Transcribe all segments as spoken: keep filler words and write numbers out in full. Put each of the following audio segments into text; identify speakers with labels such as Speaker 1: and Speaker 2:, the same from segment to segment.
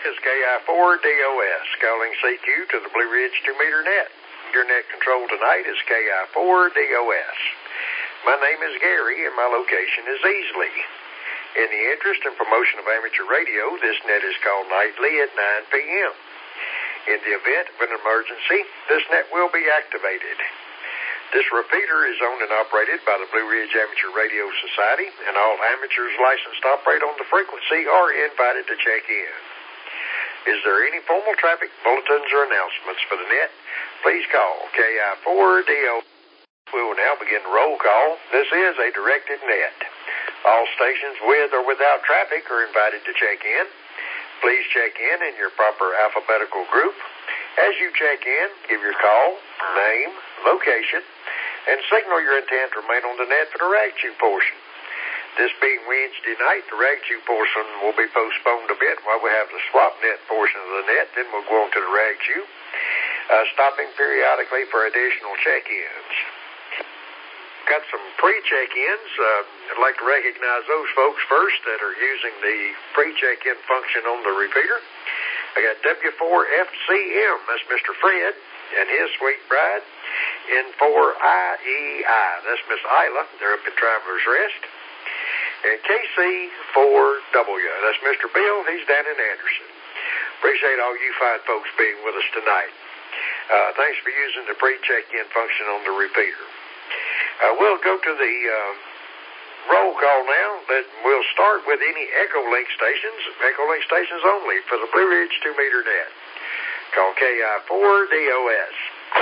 Speaker 1: is K I four D O S, calling C Q to the Blue Ridge two meter net. Your net control tonight is K I four D O S. My name is Gary, and my location is Easley. In the interest and promotion of amateur radio, this net is called nightly at nine p.m. In the event of an emergency, this net will be activated. This repeater is owned and operated by the Blue Ridge Amateur Radio Society, and all amateurs licensed to operate on the frequency are invited to check in. Is there any formal traffic bulletins or announcements for the net? Please call K I four D O. We will now begin roll call. This is a directed net. All stations with or without traffic are invited to check in. Please check in in your proper alphabetical group. As you check in, give your call, name, location, and signal your intent to remain on the net for the rag-chew portion. This being Wednesday night, the rag-chew portion will be postponed a bit while we have the swap net portion of the net. Then we'll go on to the rag-chew, uh, stopping periodically for additional check-ins. Got some pre-check-ins. Uh, I'd like to recognize those folks first that are using the pre-check-in function on the repeater. I got W four F C M, that's Mister Fred, and his sweet bride. N four I E I, that's Miss Isla. They're up in Traveler's Rest. And K C four W, that's Mister Bill. He's down in Anderson. Appreciate all you fine folks being with us tonight. Uh, thanks for using the pre-check-in function on the repeater. Uh, we'll go to the uh, roll call now. That we'll start with any Echo Link stations, Echo Link stations only for the Blue Ridge two meter net. Call K I four D O S.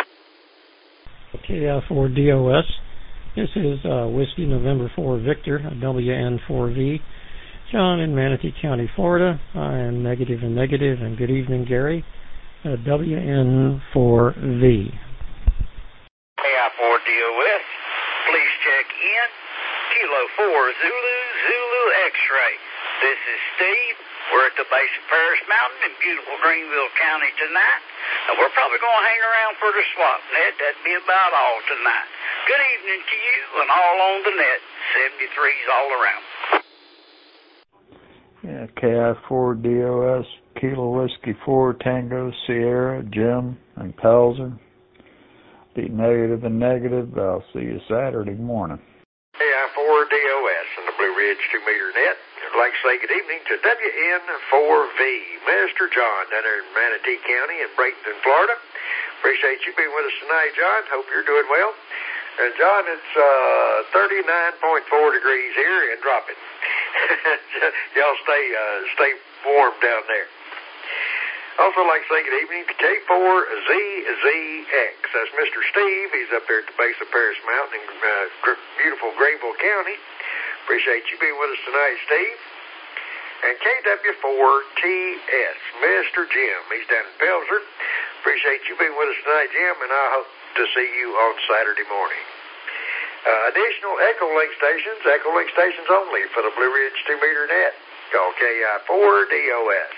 Speaker 2: K I four D O S. This is uh, Whiskey November four Victor, W N four V. John in Manatee County, Florida. I am negative and negative, and good evening, Gary. Uh, W N four V.
Speaker 3: K I four D O S. Please check in. Kilo four Zulu Zulu X-ray. This is Steve. We're at the base of Paris Mountain in beautiful Greenville County tonight. And we're probably going to hang around for the swap net. That'd be about all tonight. Good evening to you and all on the net. seventy-threes all around.
Speaker 4: Yeah, K I four D O S, Kilo Whiskey four Tango Sierra, Jim and Pelzer. Be negative and negative. I'll see you Saturday morning.
Speaker 1: K I four D O S and the Blue Ridge two meter net. I'd like to say good evening to W N four V, Mister John down there in Manatee County in Bradenton, Florida. Appreciate you being with us tonight, John. Hope you're doing well. And John, it's uh, thirty-nine point four degrees here and dropping. Y'all stay uh, stay warm down there. Also like to say good evening to K four Z Z X. That's Mister Steve. He's up there at the base of Paris Mountain in uh, beautiful Greenville County. Appreciate you being with us tonight, Steve. And K W four T S, Mister Jim. He's down in Pelzer. Appreciate you being with us tonight, Jim, and I hope to see you on Saturday morning. Uh, additional Echo Link stations, Echo Link stations only for the Blue Ridge two meter net. Call K I four D O S.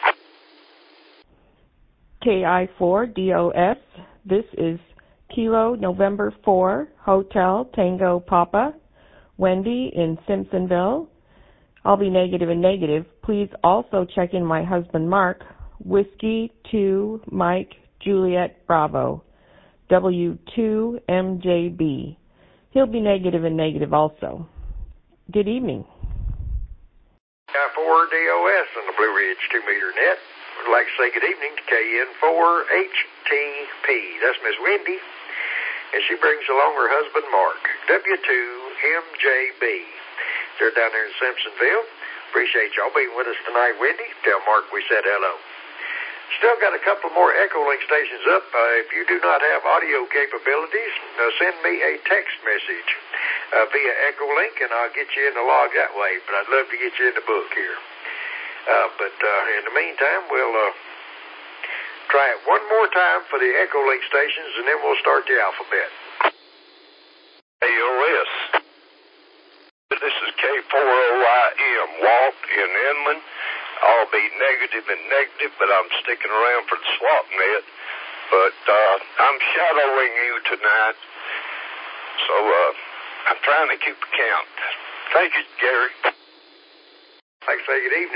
Speaker 5: K I four D O S. This is Kilo November four Hotel Tango Papa, Wendy in Simpsonville. I'll be negative and negative. Please also check in my husband Mark, Whiskey two Mike Juliet Bravo, W two M J B. He'll be negative and negative also. Good evening.
Speaker 1: K I four D O S on the Blue Ridge two meter net. I'd like to say good evening to K N four H T P. That's Miss Wendy. And she brings along her husband, Mark, W two M J B. They're down there in Simpsonville. Appreciate y'all being with us tonight, Wendy. Tell Mark we said hello. Still got a couple more Echo Link stations up. Uh, if you do not have audio capabilities, uh, send me a text message uh, via Echo Link, and I'll get you in the log that way. But I'd love to get you in the book here. Uh, but uh, in the meantime, we'll uh, try it one more time for the Echo Link stations, and then we'll start the alphabet.
Speaker 3: A O S. This is K four O I M, Walt in Inland. I'll be negative and negative, but I'm sticking around for the swap net. But uh, I'm shadowing you tonight, so uh, I'm trying to keep a count. Thank you, Gary.
Speaker 1: Like I say, good evening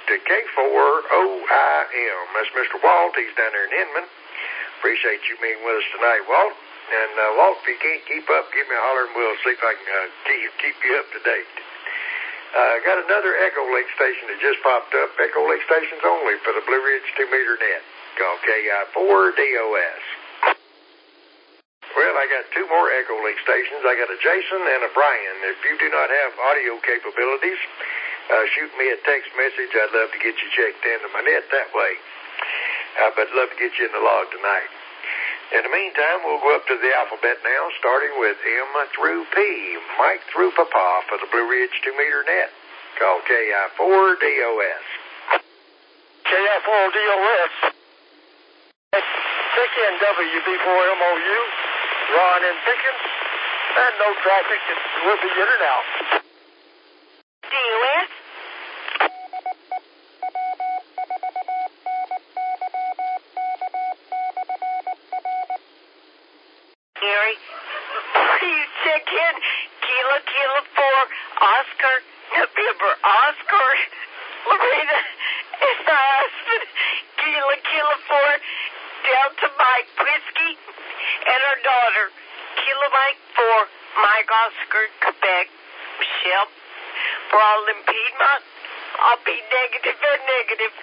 Speaker 1: to K four O I M. That's Mister Walt. He's down there in Inman. Appreciate you being with us tonight, Walt. And uh, Walt, if you can't keep up, give me a holler and we'll see if I can uh, keep, keep you up to date. Uh, got another Echo Link station that just popped up. Echo Link stations only for the Blue Ridge two meter net. Call K I four D O S. Well, I got two more Echo Link stations. I got a Jason and a Brian. If you do not have audio capabilities, uh, shoot me a text message. I'd love to get you checked into my net that way. Uh, but I'd love to get you in the log tonight. In the meantime, we'll go up to the alphabet now, starting with M through P. Mike through Papa for the Blue Ridge two meter net. Call K I four D O S.
Speaker 6: K I four D O S. Check in W B four M O U. Ron in Pickens. And no traffic. It will be in and out.
Speaker 7: D O S? Gary, will you check in Kilo Kilo four Oscar November Oscar Lorena and my husband Kilo Kilo four Delta Mike Whiskey and our daughter Kilo Mike four Mike Oscar Quebec Michelle. For all in Piedmont, I'll be negative and negative.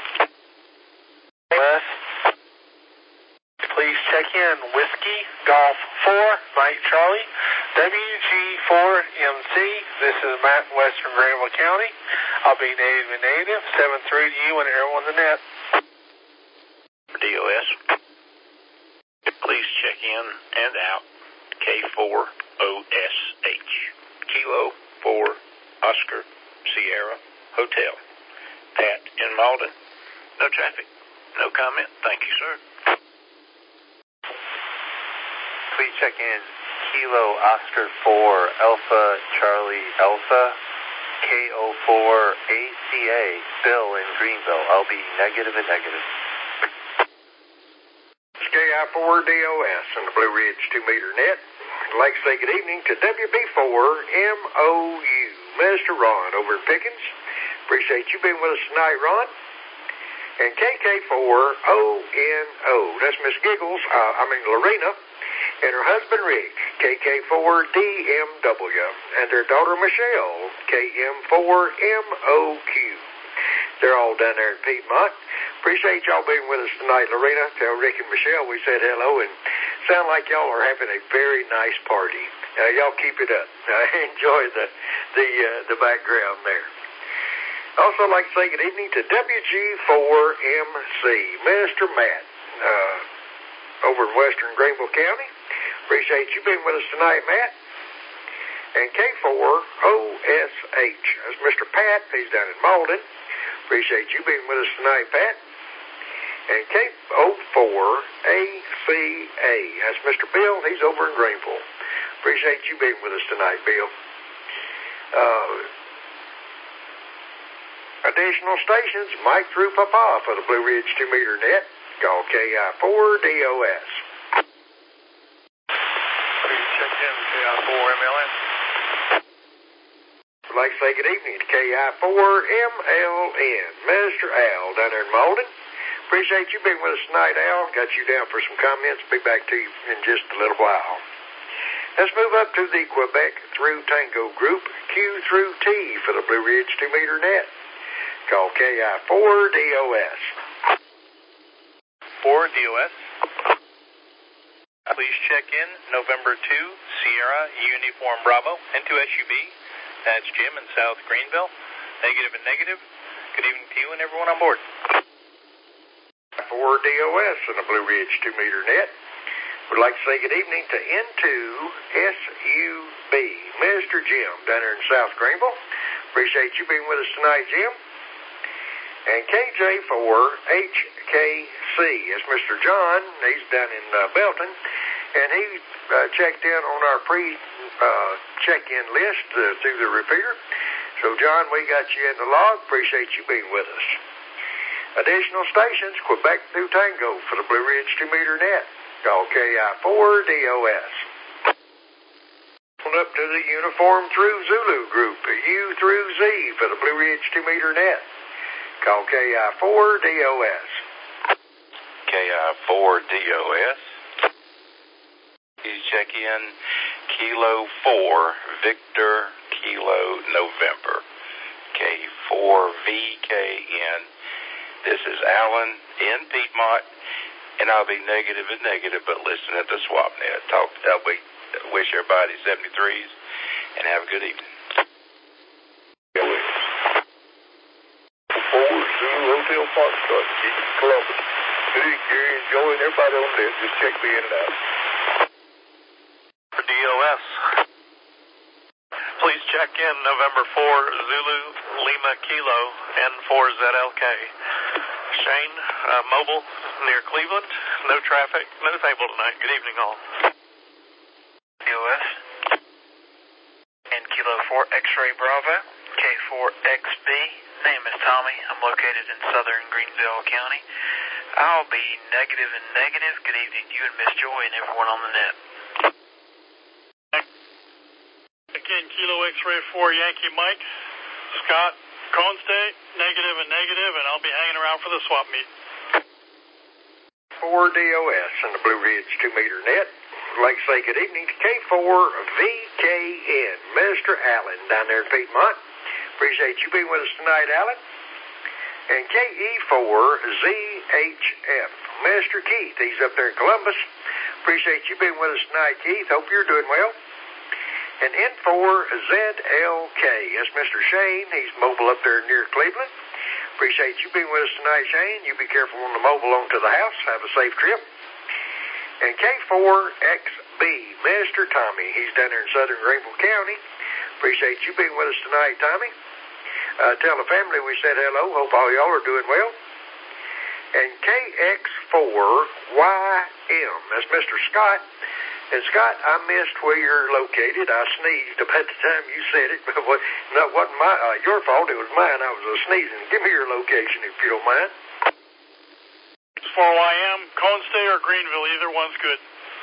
Speaker 6: West. Please check in Whiskey Golf four Mike Charlie W G four M C. This is Matt, Western Granville County. I'll be native and native. seven three to you and everyone in the net.
Speaker 8: D O S. Please check in and out K four O S H. Kilo four Oscar Sierra Hotel. Pat in Malden. No traffic. No comment. Thank you, sir.
Speaker 9: Please check in Kilo Oscar four Alpha Charlie Alpha K O four A C A Bill in Greenville. I'll be negative and negative.
Speaker 1: It's K I four D O S on the Blue Ridge two meter net. I'd like to say good evening to W B four M O U. Mister Ron over in Pickens. Appreciate you being with us tonight, Ron. And K K four O N O. That's Miss Giggles, uh, I mean Lorena, and her husband Rick, K K four D M W, and their daughter Michelle, K M four M O Q. They're all down there in Piedmont. Appreciate y'all being with us tonight, Lorena. Tell Rick and Michelle we said hello, and sound like y'all are having a very nice party. Uh, y'all keep it up. I uh, enjoy the the uh, the background there. Also, like to say good evening to W G four M C, Mister Matt, uh, over in Western Greenville County. Appreciate you being with us tonight, Matt. And K four O S H, that's Mister Pat. He's down in Malden. Appreciate you being with us tonight, Pat. And K O four A C A, that's Mister Bill. He's over in Greenville. Appreciate you being with us tonight, Bill. Uh, additional stations, Mike through Papa for the Blue Ridge two meter net. Call K I four D O S.
Speaker 6: Please check in K I four M L N.
Speaker 1: I'd like to say good evening to K I four M L N. Mister Al down there in Malden. Appreciate you being with us tonight, Al. Got you down for some comments. Be back to you in just a little while. Let's move up to the Quebec through Tango group, Q through T for the Blue Ridge two meter net. Call K I four D O S.
Speaker 10: four D O S. Please check in November two, Sierra Uniform Bravo, N two S U B. That's Jim in South Greenville. Negative and negative. Good evening to you and everyone on board.
Speaker 1: four D O S in the Blue Ridge two meter net. Would like to say good evening to N two S U B, Mister Jim down there in South Greenville. Appreciate you being with us tonight, Jim. And K J four H K C, that's Mister John. He's down in uh, Belton. And he uh, checked in on our pre-check-in uh, list uh, through the repeater. So, John, we got you in the log. Appreciate you being with us. Additional stations, Quebec through Tango for the Blue Ridge two meter net. Call K I four D O S. Up to the Uniform through Zulu group, U through Z for the Blue Ridge two meter net. Call K I four D O S.
Speaker 8: K I four D O S. Please check in Kilo four Victor Kilo November. K four V K N. This is Alan in Piedmont, and I'll be negative and negative, but listen at the SwapNet. Talk. I'll be, wish everybody seventy-threes, and have a good evening.
Speaker 11: Four Zulu Hotel Foxtrot, Columbus. Good evening, Gary. Enjoying everybody on there. Just check me in and out.
Speaker 6: For D O S. Please check in November four Zulu Lima Kilo N four Z L K. Shane, uh, mobile near Cleveland. No traffic, no table tonight. Good evening, all.
Speaker 10: D O S. And Kilo four X-Ray Bravo, K four X B. Name is Tommy. I'm located in southern Greenville County. I'll be negative and negative. Good evening to you and Miss Joy and everyone on the net.
Speaker 12: Again, Kilo X-Ray four Yankee Mike. Scott, Cone State, negative and negative, and I'll be hanging around for the swap meet.
Speaker 1: four D O S and the Blue Ridge two meter net. I'd like to say good evening to K four V K N, Mister Allen down there in Piedmont. Appreciate you being with us tonight, Allen. And K E four Z H F, Mister Keith, he's up there in Columbus. Appreciate you being with us tonight, Keith. Hope you're doing well. And N four Z L K, that's Mister Shane. He's mobile up there near Cleveland. Appreciate you being with us tonight, Shane. You be careful on the mobile on to the house. Have a safe trip. And K four X B, Mister Tommy. He's down there in southern Greenville County. Appreciate you being with us tonight, Tommy. Uh, tell the family we said hello. Hope all y'all are doing well. And K X four Y M, that's Mister Scott. And Scott, I missed where you're located. I sneezed about the time you said it, but what, no, it wasn't my, uh, your fault. It was mine. I was uh, sneezing. Give me your location if you don't mind.
Speaker 12: four Y M, Cone State or Greenville, either one's good.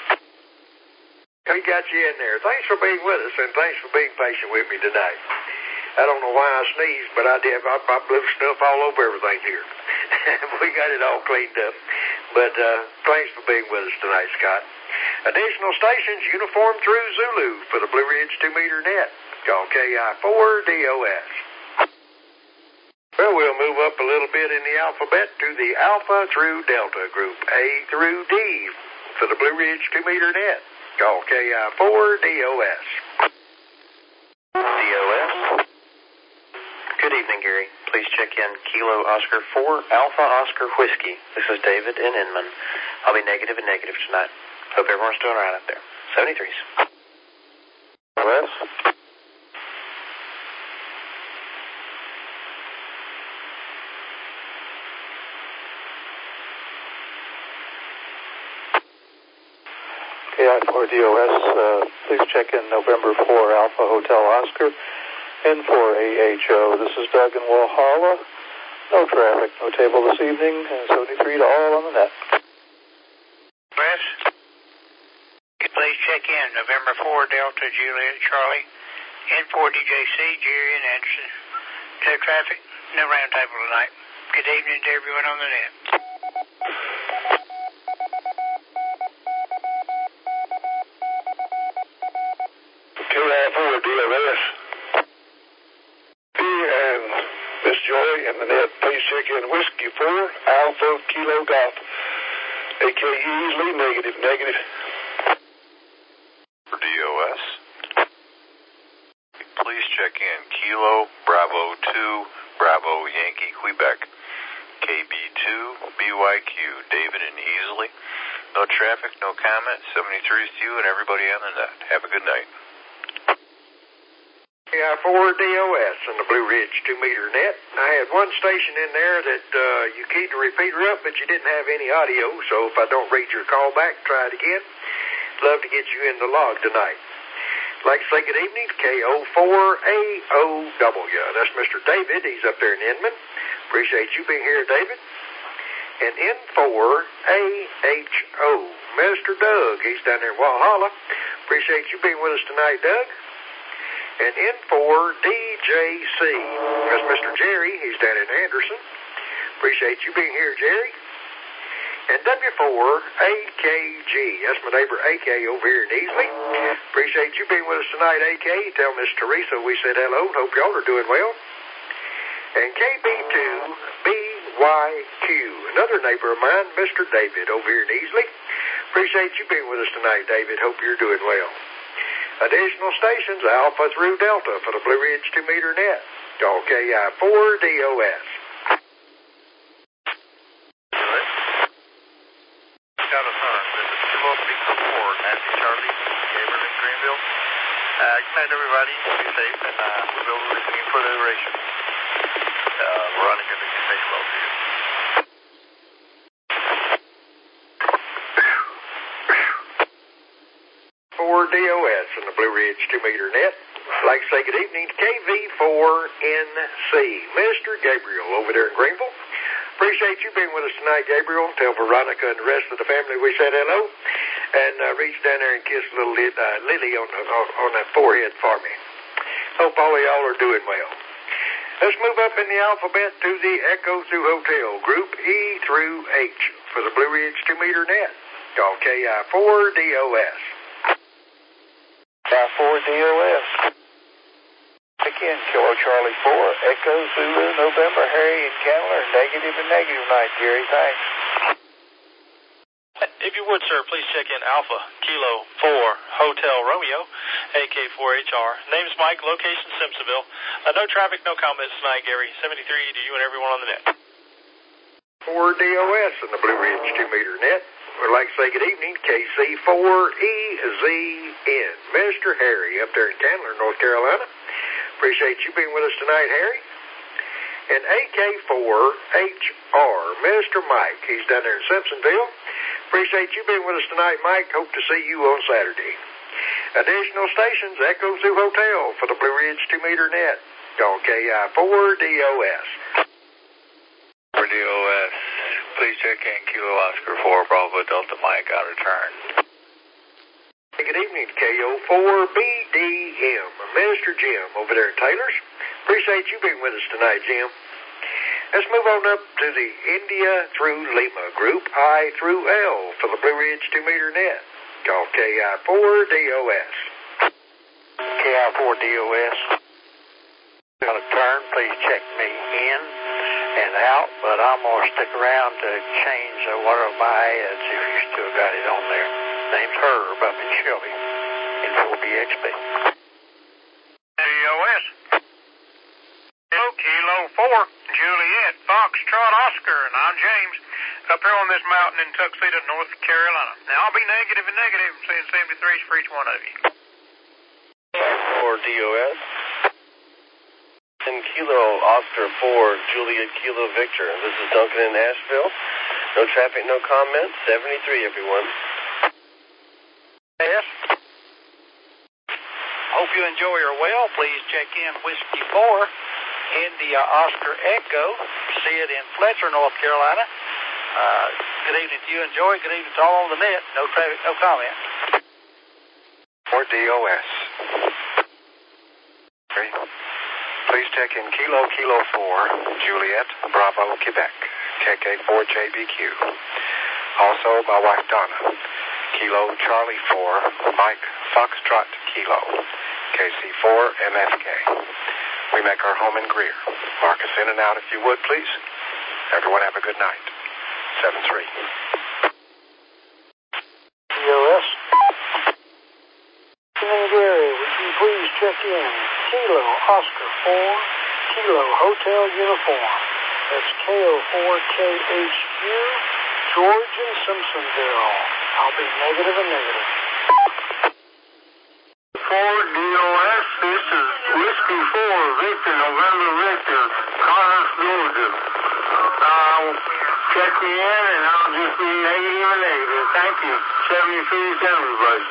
Speaker 1: We got you in there. Thanks for being with us, and thanks for being patient with me tonight. I don't know why I sneezed, but I did. I, I blew stuff all over everything here. We got it all cleaned up. But uh, thanks for being with us tonight, Scott. Additional stations, uniform through Zulu for the Blue Ridge two meter net. Call K I four D O S. Well, we'll move up a little bit in the alphabet to the Alpha through Delta group, A through D for the Blue Ridge two meter net. Call K I four D O S.
Speaker 9: D O S. Good evening, Gary. Please check in Kilo Oscar four Alpha Oscar Whiskey. This is David in Inman. I'll be negative and negative tonight. Hope everyone's doing all right out there. seventy-threes.
Speaker 11: D O S. K I four D O S, uh, please check in November four Alpha Hotel Oscar, N four A H O. This is Doug in Walhalla. No traffic, no table this evening, and seventy-three to all on the net.
Speaker 3: Wes, please check in November four Delta Juliet Charlie, N four D J C, Jerry and Anderson. No traffic, no round table tonight. Good evening to everyone on the net.
Speaker 11: K I four D O S. And Miss Joy and the net, please check in Whiskey four Alpha Kilo Golf. A K E easily negative, negative.
Speaker 8: For D O S, please check in Kilo Bravo two Bravo Yankee Quebec. K B two B Y Q David and Easley. No traffic, no comment. seventy-threes to you and everybody on the net. Have a good night.
Speaker 1: K I four D O S and the Blue Ridge two meter net. I had one station in there that uh, you keyed the repeater up, but you didn't have any audio, so if I don't read your call back, try it again. Love to get you in the log tonight. I'd like to say good evening to K O four A O W. That's Mister David. He's up there in Inman. Appreciate you being here, David. And N four A H O, Mister Doug. He's down there in Walhalla. Appreciate you being with us tonight, Doug. And N four D J C, that's Mister Jerry. He's down in Anderson. Appreciate you being here, Jerry. And W four A K G, that's my neighbor A K over here in Easley. Appreciate you being with us tonight, A K. Tell Miss Teresa we said hello. Hope y'all are doing well. And K B two B Y Q, another neighbor of mine, Mister David over here in Easley. Appreciate you being with us tonight, David. Hope you're doing well. Additional stations, Alpha through Delta for the Blue Ridge two meter net. Call K I four D O S.
Speaker 9: Got a turn. This is Kilo Victor four, Nancy Charlie, Gabriel in Greenville. Uh, good night, everybody. Be safe, and uh, we'll be listening for the duration. Uh, Veronica, we can say hello to you.
Speaker 1: four D O S in the Blue Ridge two meter net. I'd like to say good evening to K V four N C, Mister Gabriel over there in Greenville. Appreciate you being with us tonight, Gabriel. Tell Veronica and the rest of the family we said hello. And uh, reach down there and kiss little uh, Lily on the, on, on the forehead for me. Hope all of y'all are doing well. Let's move up in the alphabet to the Echo Zoo Hotel, Group E through H for the Blue Ridge two meter net. Call K I four D O S.
Speaker 11: K I four D O S. Again, Kilo Charlie four, Echo Zulu November, Harry and Candler, negative and negative night, Gary, thanks.
Speaker 13: If you would, sir, please check in Alpha Kilo four Hotel Romeo, A K four H R. Name's Mike, location Simpsonville. Uh, no traffic, no comments tonight, Gary. seventy-three to you and everyone on the net.
Speaker 1: four D O S in the Blue Ridge two meter net. We'd like to say good evening, K C four E Z N. Mister Harry up there in Candler, North Carolina. Appreciate you being with us tonight, Harry. And A K four H R, Mister Mike. He's down there in Simpsonville. Appreciate you being with us tonight, Mike. Hope to see you on Saturday. Additional stations, Echo Zoo Hotel for the Blue Ridge two meter net. Call K I four D O S.
Speaker 9: four D O S. Please check in Kilo Oscar four Bravo Delta Mike out of turn.
Speaker 1: Good evening, K O four B D M. Mister Jim over there at Taylor's. Appreciate you being with us tonight, Jim. Let's move on up to the India through Lima Group, I through L for the Blue Ridge two meter net. Call K I four D O S.
Speaker 11: K I four D O S. On a turn, please check me in and out, but I'm going to stick around to change uh, one of my ads if you still got it on there. Name's Herb up in Shelby, in four B X B.
Speaker 6: D O S. Hello, Kilo four, Juliet, Foxtrot, Oscar, and I'm James, up here on this mountain in Tuxedo, North Carolina. Now, I'll be negative and negative, saying seventy-threes for each one of you.
Speaker 9: four D O S. And Kilo Oscar four, Juliet Kilo Victor. This is Duncan in Nashville. No traffic, no comments. seventy-three, everyone.
Speaker 13: Yes. Hope you enjoy your well. Please check in Whiskey four, India Oscar Echo. See it in Fletcher, North Carolina. Uh, good evening to you and Joy. Good evening to all on the net. No traffic, no comment.
Speaker 14: four D O S. Please check in Kilo Kilo four, Juliet, Bravo, Quebec, K K four J B Q. Also, my wife Donna, Kilo Charlie four, Mike Foxtrot Kilo, K C four M F K. We make our home in Greer. Mark us in and out if you would, please. Everyone have a good night. seven three.
Speaker 11: D O S. And Gary, would you please check in Kilo Oscar four, Kilo Hotel Uniform. That's K O four K H U, George in Simpsonville. I'll be negative and negative.
Speaker 6: four D O S, this is Whiskey four, Victor, November Victor, Connors, Georgia. I'll check me in and I'll just be negative and negative. Thank you. seventy-three to everybody.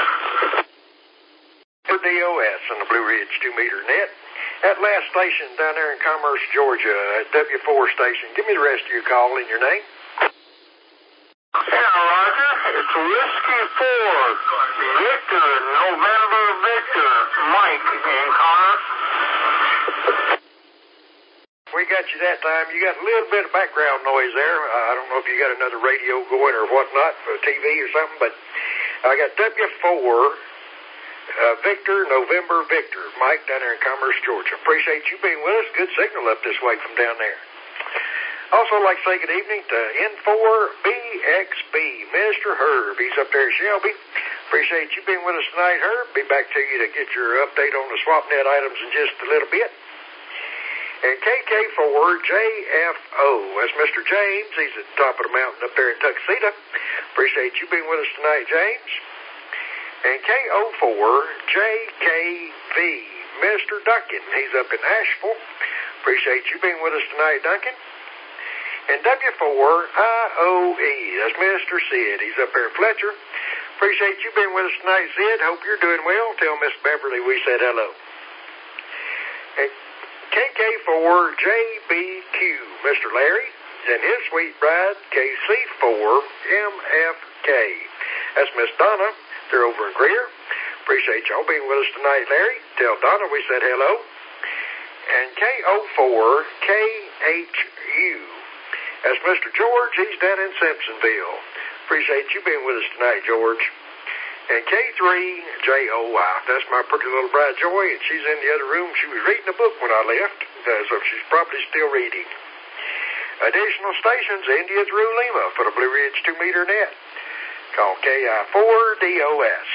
Speaker 1: D O S on the Blue Ridge two meter net. That last station down there in Commerce, Georgia, at W four station. Give me the rest of your call and your name.
Speaker 6: Yeah, Roger. It's Whiskey four, Victor, November Victor, Mike in Commerce.
Speaker 1: We got you that time. You got a little bit of background noise there. Uh, I don't know if you got another radio going or whatnot, for T V or something, but I got W four, uh, Victor, November, Victor. Mike down there in Commerce, Georgia. Appreciate you being with us. Good signal up this way from down there. Also, I'd like to say good evening to N four B X B, Mister Herb. He's up there in Shelby. Appreciate you being with us tonight, Herb. Be back to you to get your update on the SwapNet items in just a little bit. And K K four J F O, that's Mister James. He's at the top of the mountain up there in Tuxedo. Appreciate you being with us tonight, James. And K O four J K V, Mister Duncan. He's up in Asheville. Appreciate you being with us tonight, Duncan. And W four I O E, that's Mister Sid. He's up there in Fletcher. Appreciate you being with us tonight, Sid. Hope you're doing well. Tell Miss Beverly we said hello. And K K four J B Q, Mister Larry, and his sweet bride, K C four M F K. That's Miss Donna. They're over in Greer. Appreciate y'all being with us tonight, Larry. Tell Donna we said hello. And K O four K H U. That's Mister George. He's down in Simpsonville. Appreciate you being with us tonight, George. And K three J O Y. That's my pretty little bride, Joy, and she's in the other room. She was reading a book when I left, uh, so she's probably still reading. Additional stations, India through Lima for the Blue Ridge two meter net. Call K I four D O S.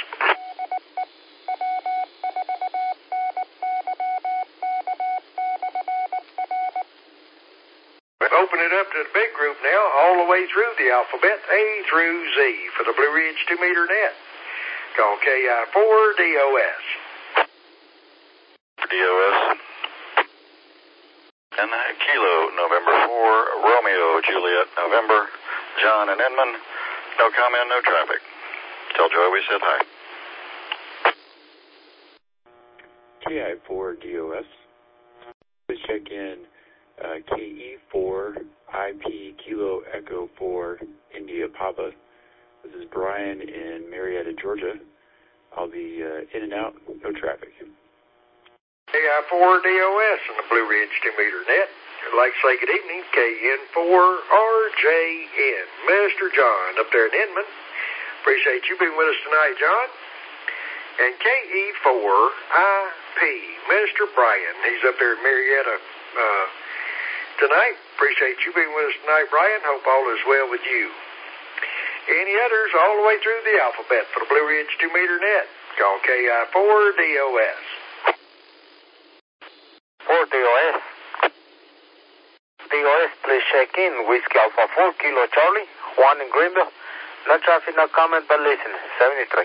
Speaker 1: Open it up to the big group now, all the way through the alphabet, A through Z, for the Blue Ridge two meter net. Call K I four D O S.
Speaker 15: D O S. And uh, Kilo, November four, Romeo, Juliet, November, John and Edmund. No comment, no traffic. Tell Joy we said hi.
Speaker 16: K I four D O S. Please check in. Uh, K E four I P Kilo Echo four India Papa. This is Brian in Marietta, Georgia. I'll be uh, in and out, no traffic.
Speaker 1: K I four D O S on the Blue Ridge two meter net. I'd like to say good evening, K N four R J N, Mister John up there in Inman. Appreciate you being with us tonight, John. And K E four I P, Mister Brian. He's up there in Marietta, uh, tonight. Appreciate you being with us tonight, Brian. Hope all is well with you. Any others all the way through the alphabet for the Blue Ridge two meter net? Call K I four D O S.
Speaker 17: four D O S. D O S, please check in. Whiskey Alpha four, Kilo Charlie, one in Greenville. No traffic, no comment, but listen. seventy-three.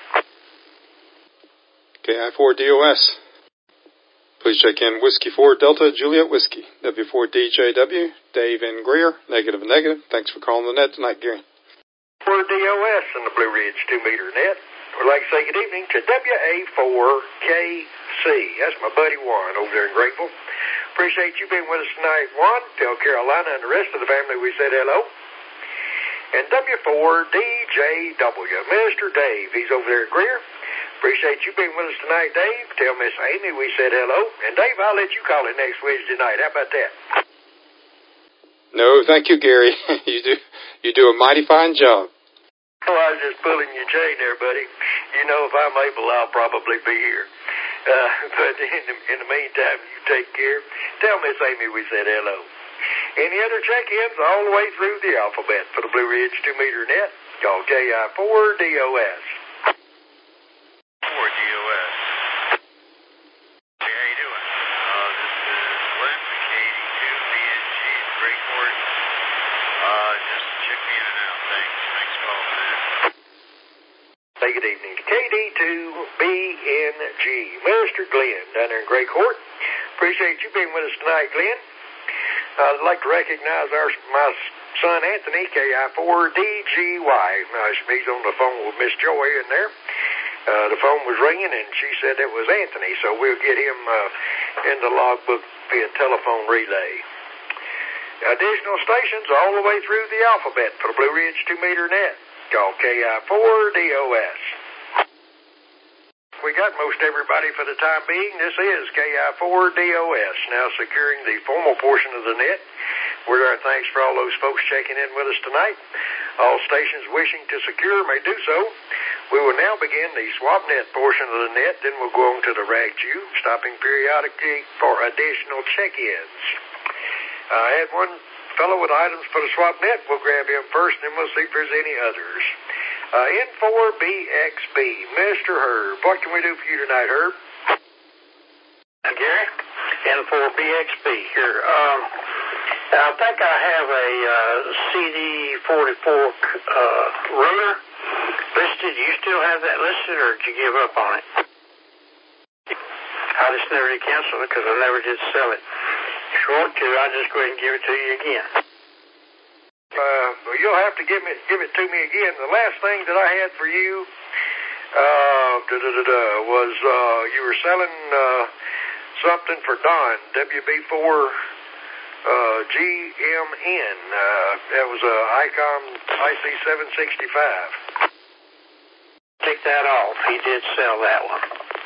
Speaker 18: K I four D O S. Please check in Whiskey four Delta Juliet Whiskey. W four D J W, Dave in Greer, negative and negative. Thanks for calling the net tonight, Gary.
Speaker 1: four D O S in the Blue Ridge two meter net. We'd like to say good evening to W A four K C. That's my buddy Juan over there in Greenville. Appreciate you being with us tonight, Juan. Tell Carolina and the rest of the family we said hello. And W four D J W, Mister Dave. He's over there at Greer. Appreciate you being with us tonight, Dave. Tell Miss Amy we said hello. And Dave, I'll let you call it next Wednesday night. How about that?
Speaker 18: No, thank you, Gary. you do you do a mighty fine job.
Speaker 1: Oh, I was just pulling your chain there, buddy. You know, if I'm able, I'll probably be here. Uh, but in the, in the meantime, you take care. Tell Miss Amy we said hello. Any other check-ins all the way through the alphabet for the Blue Ridge two meter net? Call K I four D O S.
Speaker 19: four D O S. Hey, how you doing? Uh, this is Glenn from K D two B N G in Greycourt. Uh, just check me in and out. Thanks. Thanks for calling in.
Speaker 1: Say good evening to K D two B N G, Mister Glenn down there in Greycourt. Appreciate you being with us tonight, Glenn. I'd like to recognize our my son Anthony, K I four D G Y. Uh, he's on the phone with Miss Joy in there. Uh, the phone was ringing, and she said it was Anthony, so we'll get him uh, in the logbook via telephone relay. Additional stations all the way through the alphabet for the Blue Ridge two meter net. Call K I four D O S. We got most everybody for the time being. This is K I four D O S, now securing the formal portion of the net. We're our thanks for all those folks checking in with us tonight. All stations wishing to secure may do so. We will now begin the SwapNet portion of the net, then we'll go on to the RagJu, stopping periodically for additional check-ins. Uh, I had one fellow with items for the SwapNet. We'll grab him first, and then we'll see if there's any others. Uh, N four B X B, Mister Herb. What can we do for you tonight, Herb?
Speaker 20: Uh, Gary, N four B X B here. Um, I think I have a uh, C D forty-four uh, rotor listed. Do you still have that listed, or did you give up on it? I just never did cancel it because I never did sell it. If you want to, I'll just go ahead and give it to you again.
Speaker 1: Uh, well, you'll have to give me give it to me again. The last thing that I had for you uh, da, da, da, da, was uh, you were selling uh, something for Don, W B four uh, G M N. Uh, that was a ICOM I C seven sixty-five.
Speaker 20: Take that off. He did sell that one.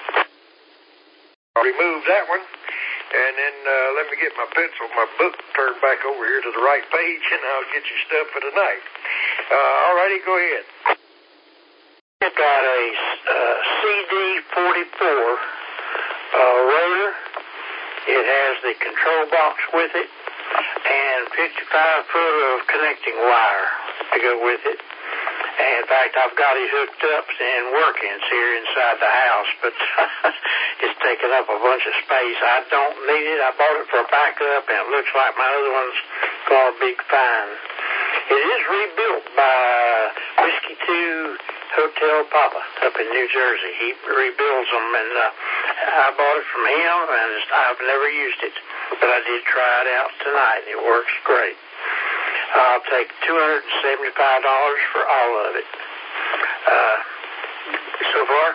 Speaker 1: I'll remove that one. And then uh, let me get my pencil, my book turned back over here to the right page, and I'll get you stuff for tonight. Uh, all righty, go ahead.
Speaker 20: I've got a uh, C D forty-four uh, rotor. It has the control box with it and fifty-five foot of connecting wire to go with it. And in fact, I've got it hooked up and working. It's here inside the house, but it's taking up a bunch of space. I don't need it. I bought it for a backup, and it looks like my other one's going to be fine. It is rebuilt by Whiskey two Hotel Papa up in New Jersey. He rebuilds them, and uh, I bought it from him, and I've never used it, but I did try it out tonight. It works great. I'll take two hundred seventy-five dollars for all of it. Uh, so far.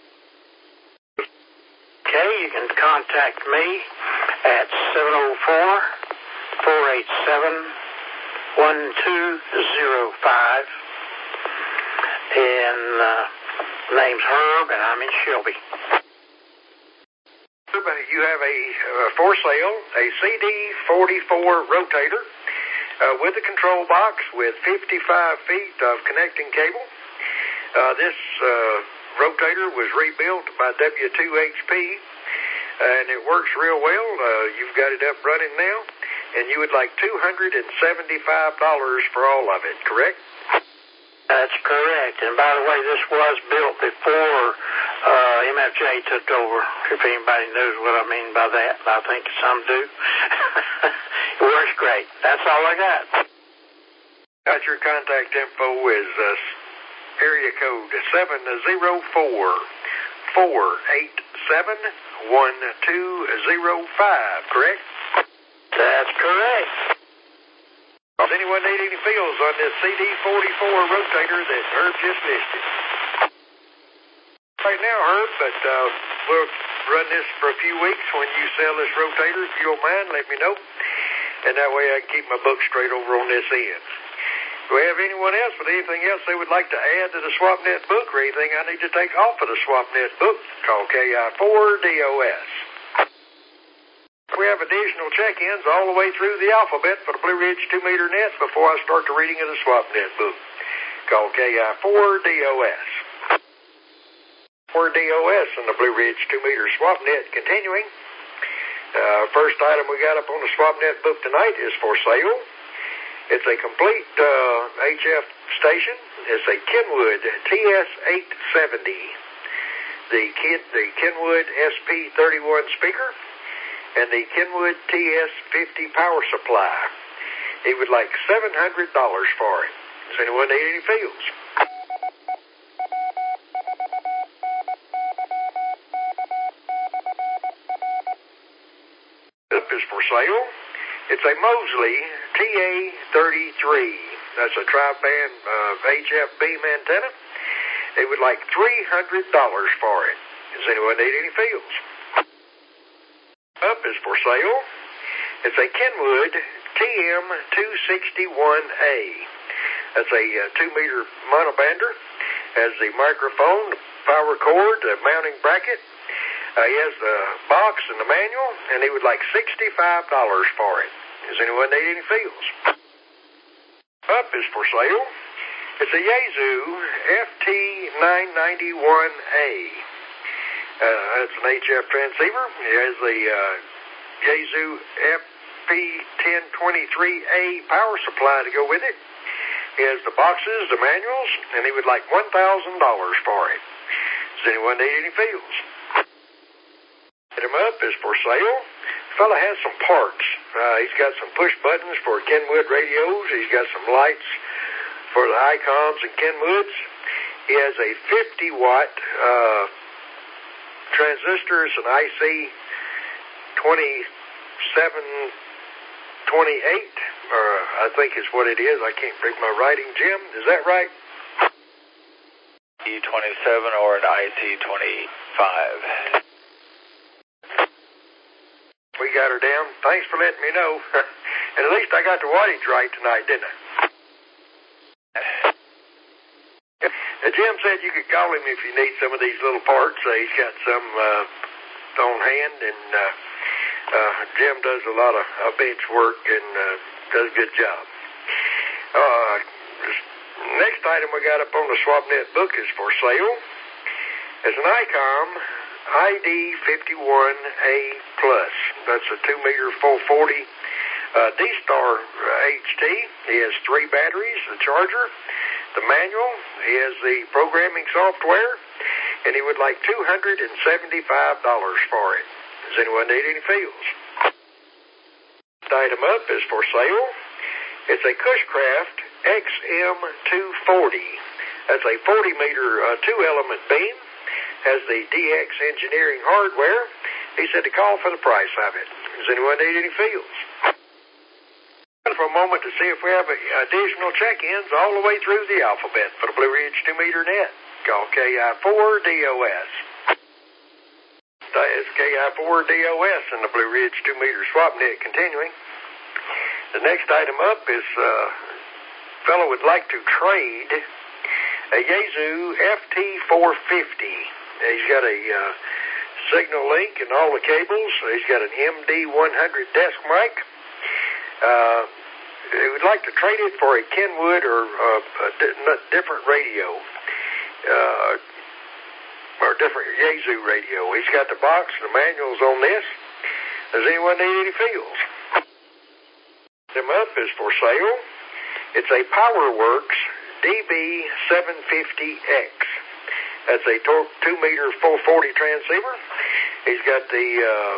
Speaker 20: Okay, you can contact me at seven oh four, four eight seven, one two oh five. And uh, name's Herb, and I'm in Shelby.
Speaker 1: You have a uh, for sale a C D forty-four rotator. Uh, with a control box with fifty-five feet of connecting cable. Uh, this uh, rotator was rebuilt by W two H P, and it works real well. Uh, you've got it up running now, and you would like two hundred seventy-five dollars for all of it, correct?
Speaker 20: That's correct. And by the way, this was built before uh, M F J took over, if anybody knows what I mean by that. I think some do. It works great. That's all I got.
Speaker 1: Got your contact info is uh, area code seven oh four, four eight seven, one two oh five, correct?
Speaker 20: That's correct.
Speaker 1: Does anyone need any feels on this C D forty-four rotator that Herb just listed? Right now, Herb, but uh, we'll run this for a few weeks. When you sell this rotator, if you don't mind, let me know. And that way I can keep my book straight over on this end. Do we have anyone else with anything else they would like to add to the SwapNet book or anything I need to take off of the SwapNet book? Call K I four D O S. We have additional check-ins all the way through the alphabet for the Blue Ridge two meter net before I start the reading of the SwapNet book. Call K I four D O S. four D O S and the Blue Ridge two meter SwapNet continuing. Uh, first item we got up on the SwapNet book tonight is for sale. It's a complete uh, H F station. It's a Kenwood T S eight seventy. The, Ken, the Kenwood S P thirty-one speaker and the Kenwood T S fifty power supply. He would like seven hundred dollars for it. Does anyone need any feels? Is for sale. It's a Mosley T A thirty-three. That's a tri-band uh, H F beam antenna. They would like three hundred dollars for it. Does anyone need any feels? Up is for sale. It's a Kenwood T M two sixty-one A. That's a uh, two meter monobander. Has the microphone, power cord, the mounting bracket. Uh, he has the box and the manual, and he would like sixty-five dollars for it. Does anyone need any feels? Up is for sale. It's a Yaesu F T nine ninety-one A. Uh, it's an H F transceiver. It has the uh, Yaesu F P ten twenty-three A power supply to go with it. He has the boxes, the manuals, and he would like one thousand dollars for it. Does anyone need any feels? Hit him up is for sale. The fella has some parts. Uh, he's got some push buttons for Kenwood radios. He's got some lights for the ICOMs and Kenwoods. He has a fifty watt uh, transistors and I C twenty-seven twenty-eight, or I think is what it is. I can't read my writing, Jim. Is that right?
Speaker 10: E twenty-seven or an I C twenty-five.
Speaker 1: We got her down. Thanks for letting me know. And at least I got the wattage right tonight, didn't I? Uh, Jim said you could call him if you need some of these little parts. Uh, he's got some uh, on hand, and uh, uh, Jim does a lot of uh, bench work and uh, does a good job. Uh, this next item we got up on the SwapNet book is for sale. It's an ICOM I D fifty-one A plus. That's a two meter four forty uh, D-Star uh, H T. He has three batteries, the charger, the manual. He has the programming software, and he would like two hundred seventy-five dollars for it. Does anyone need any feels? The item up is for sale. It's a Cushcraft X M two forty. That's a forty meter uh, two element beam. Has the D X Engineering hardware. He said to call for the price of it. Does anyone need any feels? For a moment to see if we have additional check-ins all the way through the alphabet for the Blue Ridge two meter net. Call K I four D O S. That is K I four D O S in the Blue Ridge two meter swap net continuing. The next item up is uh, a fellow would like to trade a Yaesu F T four fifty. He's got a uh, signal link and all the cables. He's got an M D one hundred desk mic. Uh, he would like to trade it for a Kenwood or uh, a di- different radio, uh, or different Yaesu radio. He's got the box, the manuals on this. Does anyone need any feels? Them up is for sale. It's a PowerWorks D B seven fifty X. That's a two meter four forty transceiver. He's got the uh,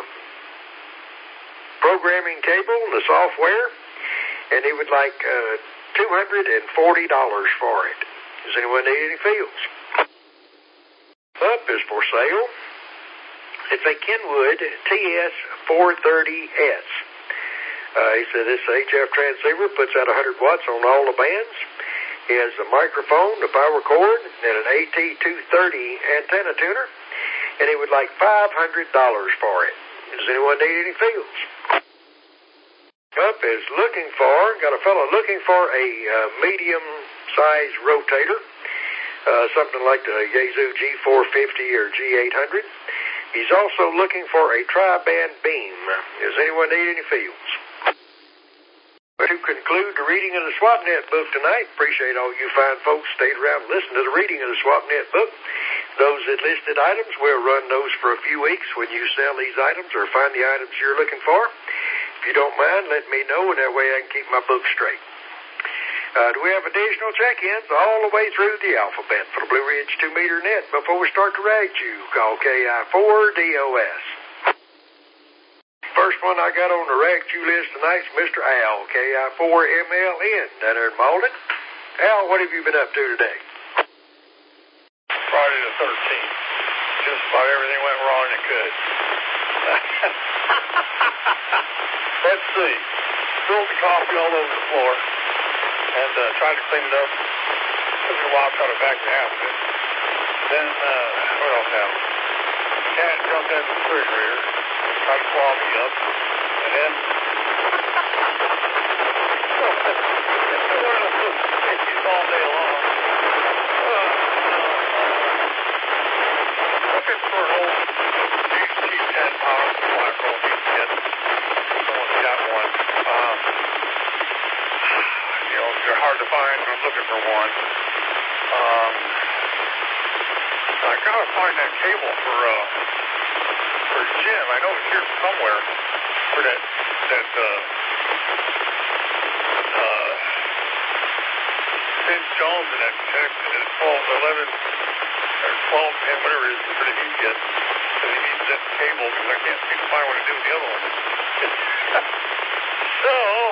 Speaker 1: programming cable, the software, and he would like uh, two hundred forty dollars for it. Does anyone need any feels? Up is for sale. It's a Kenwood T S four thirty S. Uh, he said this H F transceiver puts out one hundred watts on all the bands. He has a microphone, the power cord, and an A T two thirty antenna tuner, and he would like five hundred dollars for it. Does anyone need any feels? Up is looking for, got a fellow looking for a uh, medium-sized rotator, uh, something like the Yaesu G four fifty or G eight hundred. He's also looking for a tri-band beam. Does anyone need any feels? To conclude the reading of the SwapNet book tonight, appreciate all you fine folks stayed around and listened to the reading of the SwapNet book. Those that listed items, we'll run those for a few weeks when you sell these items or find the items you're looking for. If you don't mind, let me know, and that way I can keep my book straight. Uh, do we have additional check-ins all the way through the alphabet for the Blue Ridge two meter net before we start to rag you? Call K I four D O S. First one I got on the rag you list tonight is Mister Al, K I four M L N, down there in Malden. Al, what have you been up to today?
Speaker 21: Friday the thirteenth. Just about everything went wrong it could. Let's see. Spilled the coffee all over the floor and uh, tried to clean it up. Took me a while to try to back the half of it. Then, uh, what else happened? Cat jumped into the refrigerator, tried to claw me up, and then one of those issues all day long. Uh, uh, looking for an old H T ten power supply for old H T ten. Someone's got one. Um, you know, they're hard to find, but I'm looking for one. Um, I gotta find that cable for uh for Jim. I know it's here somewhere for that that uh uh Vince Jones and that connection at twelve eleven or twelve ten, whatever it is, for the heat gets. Because he needs that cable because I can't seem to find what to do with the other one. So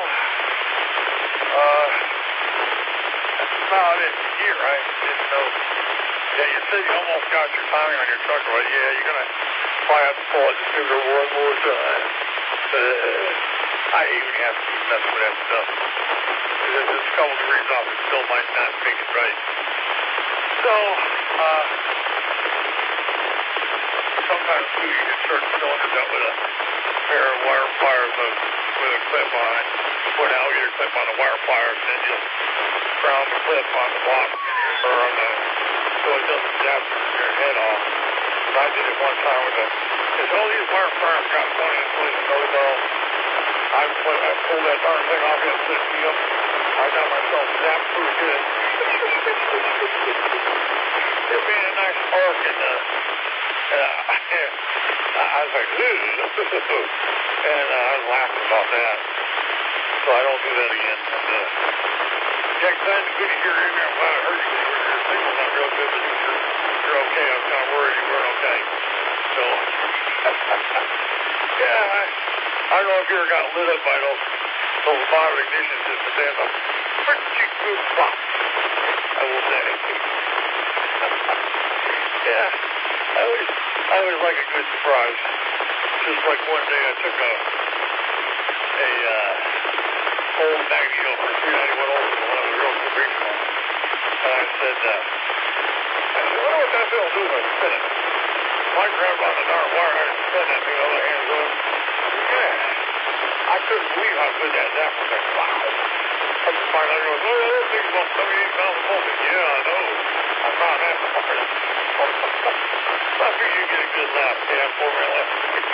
Speaker 21: uh that's about it here. I didn't know. Yeah, you said you almost got your timing on your truck right. Yeah, you're going to probably have to pull it just over one more time. Uh, I hate when you have to keep messing with that stuff. There's just a couple degrees off, it still might not make it right. So, uh, sometimes too, you can turn cylinders out with a pair of wire pliers with, with a clip on it. Put an alligator clip on the wire pliers, and then you'll ground the clip on the block or on the so it doesn't zap your head off. And I did it one time with a, because all these wire pliers got twenty and twenty nose off. I, I pulled that darn thing off and it me up. I got myself zapped pretty good. It made a nice arc, and uh, uh, I was like, ooh. And uh, I was laughing about that. So I don't do that again. And, uh, yeah, glad to be here. I'm glad I heard you. Your signal's not real good, but you're, you're okay. I was kind of worried you weren't okay. So, yeah, I, I don't know if you ever got lit up by those, those bottom ignition systems. They have a pretty good pop, I will say. Yeah, I always, I always like a good surprise. Just like one day I took a, a, uh, old Magneto for three ninety-one old, one of the real good big ones. And I said, uh, I said, I wonder what that thing will do if I spin it. If I grab on the darn wire and spin that thing, other hands on. Yeah. I couldn't believe how good that zap was. Like, wow. I just find out, he goes, oh, that thing's about seventy-eight pounds of voltage. Yeah, I know. I found that part. I figured you'd get a good laugh. Yeah, for me, I laughed.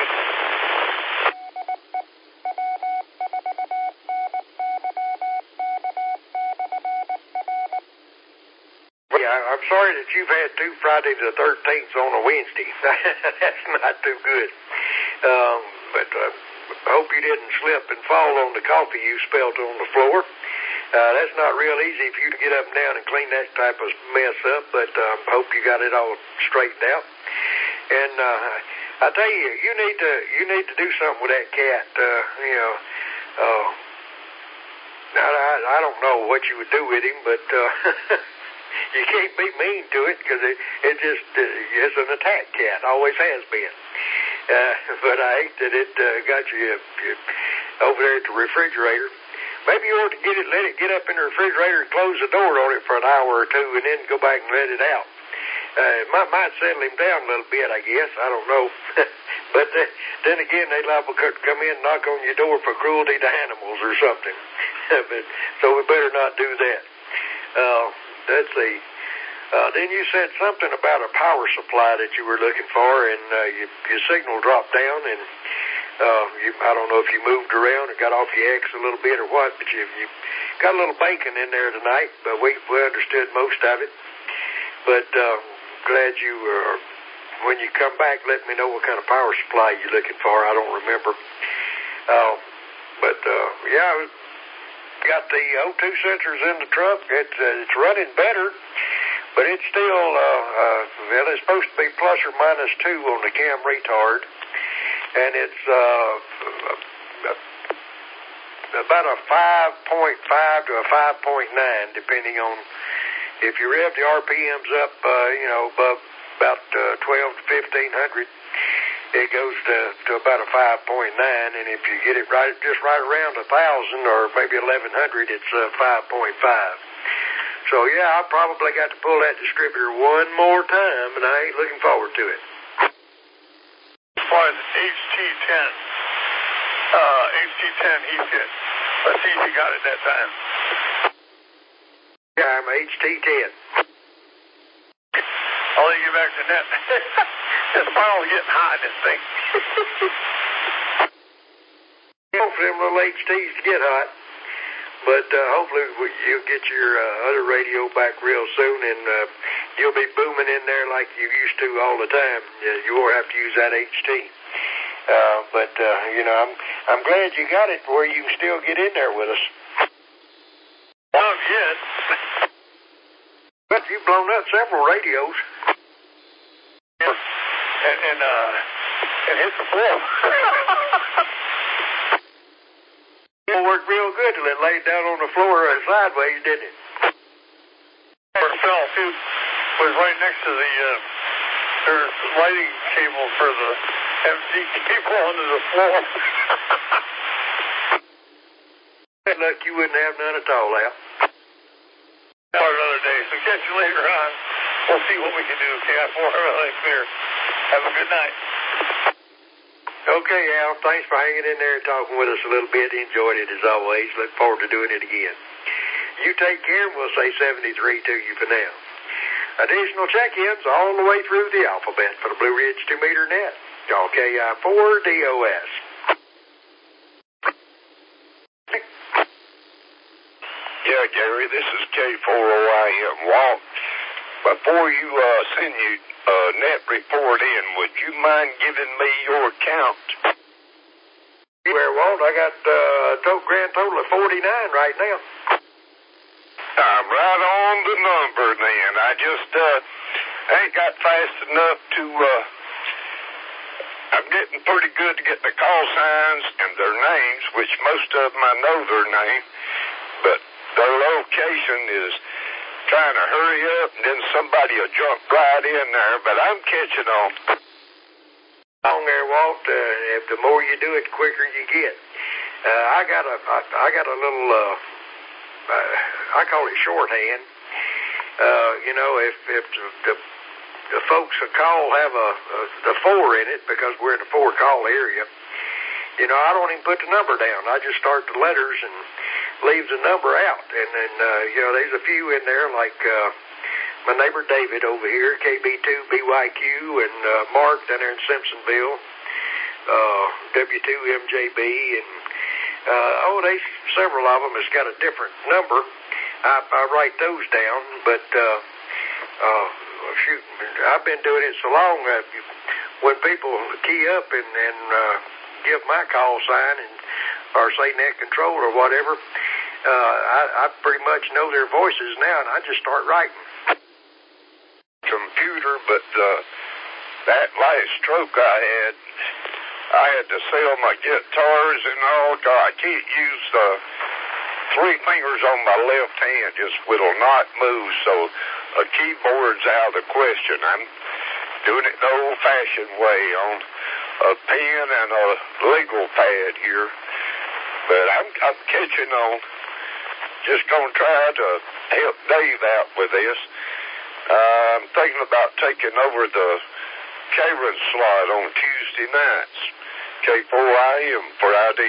Speaker 1: I'm sorry that you've had two Friday the thirteenths on a Wednesday. That's not too good. Um, but I uh, hope you didn't slip and fall on the coffee you spilled on the floor. Uh, that's not real easy for you to get up and down and clean that type of mess up, but I um, hope you got it all straightened out. And uh, I tell you, you need to you need to do something with that cat. Uh, you know, uh, now I, I don't know what you would do with him, but uh, you can't be mean to it because it, it just uh, is an attack cat, always has been. Uh, but I hate that it uh, got you, you over there at the refrigerator. Maybe you ought to get it, let it get up in the refrigerator and close the door on it for an hour or two and then go back and let it out. Uh, it might, might settle him down a little bit, I guess. I don't know. But uh, then again, they liable to come in and knock on your door for cruelty to animals or something. But, so we better not do that. Uh, let's see. Uh, then you said something about a power supply that you were looking for, and uh, you, your signal dropped down, and uh, you, I don't know if you moved around or got off your X a little bit or what, but you, you got a little bacon in there tonight, but we, we understood most of it. But uh, glad you, uh, when you come back, let me know what kind of power supply you're looking for. I don't remember. Uh, but, uh, yeah, got the O two sensors in the truck. It's, uh, it's running better. But it's still, uh, uh, well, it's supposed to be plus or minus two on the cam retard. And it's uh, about a five point five to a five point nine, depending on if you rev the R P Ms up, uh, you know, above about uh, twelve to fifteen hundred, it goes to, to about a five point nine. And if you get it right, just right around one thousand or maybe eleven hundred, it's uh, five point five. So, yeah, I probably got to pull that distributor one more time, and I ain't looking forward to it.
Speaker 21: As far as H T ten, uh, H T ten heat kit. Let's see if you got it that time.
Speaker 1: Yeah, I'm H T ten.
Speaker 21: I'll let you get back to the net. This final's getting hot in this thing.
Speaker 1: Hopefully them little H Ts to get hot. But uh, hopefully you'll get your uh, other radio back real soon, and uh, you'll be booming in there like you used to all the time. You won't have to use that H T. Uh, but, uh, you know, I'm I'm glad you got it where you can still get in there with us.
Speaker 21: Not yet.
Speaker 1: But you've blown up several radios.
Speaker 21: And, and, uh, and hit the floor.
Speaker 1: It worked real good till it laid down on the floor uh, sideways, didn't it?
Speaker 21: Where it fell, too, was right next to the, uh, there's lighting cable for the M C cable under the floor.
Speaker 1: Look, you wouldn't have none at all, Al.
Speaker 21: Another day, so catch you later on. We'll see what we can do. K I four, everything clear. Have a good night.
Speaker 1: Okay, Al, thanks for hanging in there and talking with us a little bit. Enjoyed it as always. Look forward to doing it again. You take care, and we'll say seventy-three to you for now. Additional check-ins all the way through the alphabet for the Blue Ridge two meter net. Call K I four D O S.
Speaker 2: Yeah, Gary, this is K four O I M. Walt, before you uh, send your uh, net report in, would you mind giving me your count?
Speaker 1: Where, Walt? I got uh, a total, grand total of forty-nine right now.
Speaker 2: I'm right on the number then. I just uh, ain't got fast enough to... Uh, I'm getting pretty good to get the call signs and their names, which most of them I know their name, but their location is trying to hurry up, and then somebody will jump right in there, but I'm catching on.
Speaker 1: On there, Walt, uh, if the more you do it, the quicker you get. Uh, I got a, I, I got a little, uh, uh, I call it shorthand. Uh, you know, if if the, the, the folks a call have a, a the four in it, because we're in a four call area, you know, I don't even put the number down. I just start the letters and leave the number out. And then, uh, you know, there's a few in there like uh, my neighbor David over here, K B two B Y Q, and uh, Mark down there in Simpsonville, uh, W two M J B, and uh, oh, there's several of them that's got a different number. I, I write those down, but uh, uh, shoot, I've been doing it so long that when people key up and, and uh, give my call sign and or say net control or whatever, uh, I, I pretty much know their voices now, and I just start writing.
Speaker 2: Computer, but uh, that last stroke I had, I had to sell my guitars and all. I can't use the three fingers on my left hand, just will not move, so a keyboard's out of the question. I'm doing it the old-fashioned way on a pen and a legal pad here, but I'm, I'm catching on. Just going to try to help Dave out with this. Uh, I'm thinking about taking over the Karen slot on Tuesday nights. K four I M for I D.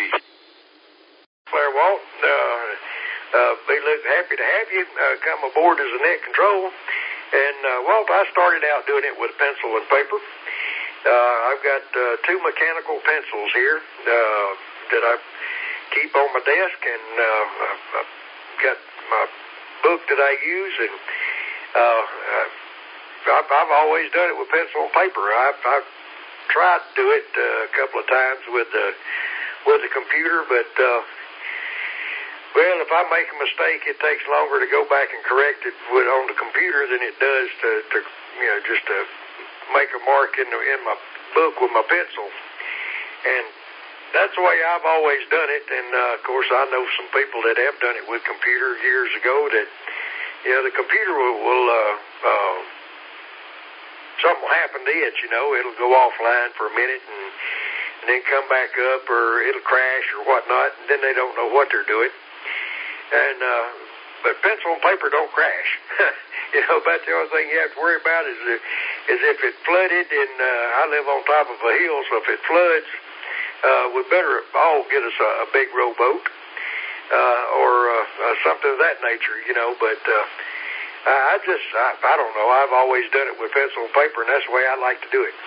Speaker 1: Claire Walt, uh, uh, be look happy to have you uh, come aboard as a net control. And uh, Walt, I started out doing it with pencil and paper. Uh, I've got uh, two mechanical pencils here uh, that I keep on my desk, and uh, I've got my book that I use, and uh, I've, I've always done it with pencil and paper. I've, I've tried to do it uh, a couple of times with the with the computer, but uh, well, if I make a mistake, it takes longer to go back and correct it with on the computer than it does to, to you know just to make a mark in the, in my book with my pencil. And that's the way I've always done it. And uh, of course, I know some people that have done it with computer years ago. That you know the computer will, will uh, uh, something will happen to it. You know, it'll go offline for a minute and, and then come back up, or it'll crash or whatnot, and then they don't know what they're doing. And uh, but pencil and paper don't crash. You know, about the only thing you have to worry about is if, is if it flooded. And uh, I live on top of a hill, so if it floods, uh, we better all get us a, a big rowboat uh, or uh, uh, something of that nature. You know, but uh, I just, I, I don't know. I've always done it with pencil and paper, and that's the way I like to do it.